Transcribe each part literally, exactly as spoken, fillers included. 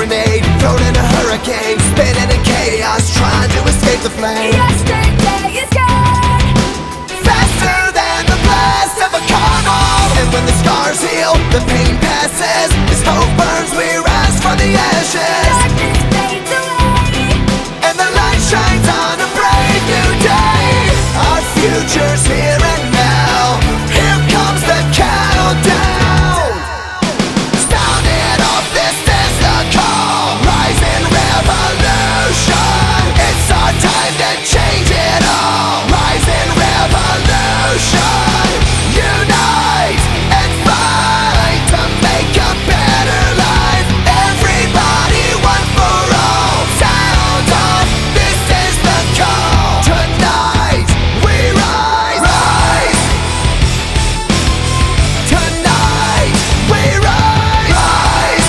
grenade, thrown in a hurricane, spinning in chaos, trying to escape the flame. Yesterday is gone, Faster than the blast of a carnal. And when the scars heal, the pain passes. As hope burns, we rise from the ashes. darkness fades away. And the light shines on a brave new day. Our future's here and now. Here comes the countdown. Sound it off, this is the call. Rising revolution. It's our time to change it all. Rising revolution. Unite and fight to make a better life. Everybody, one for all. Sound off, this is the call. Tonight we rise, rise. Tonight we rise, rise.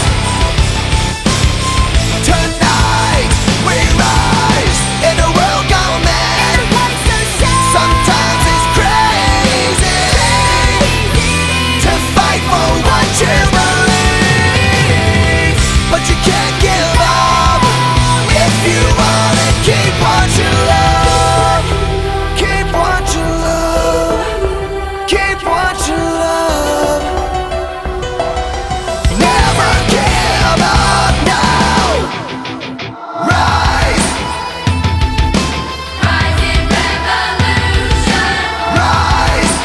Tonight we rise. In a world gone mad, And what's so sad? sometimes it's crazy to fight for what you believe, but you can't give up if you wanna keep what you love. Keep what you love. Keep what you love. Never give up now. Rise, Rising revolution, rise.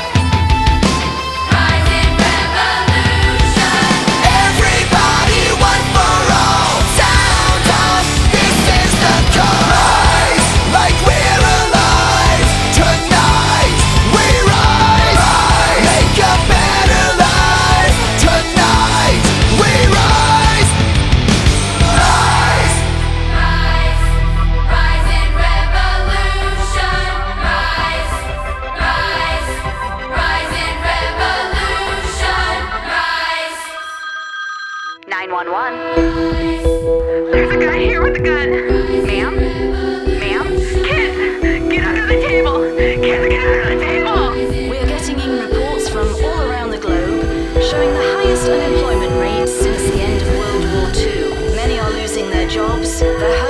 rising revolution. Everybody, one for all. Sound off, this is the call. Rise, like we're alive. Tonight we rise, rise. Make a better life. Tonight we rise, rise. Rise, rising revolution. Rise, rise, rising revolution. Rise. nine one one. There's a guy here with a gun. Ma'am? Ma'am? Kids! Get under the table! Kids, get under the table! We're getting in reports from all around the globe showing the highest unemployment rates since the end of World War Two. Many are losing their jobs, their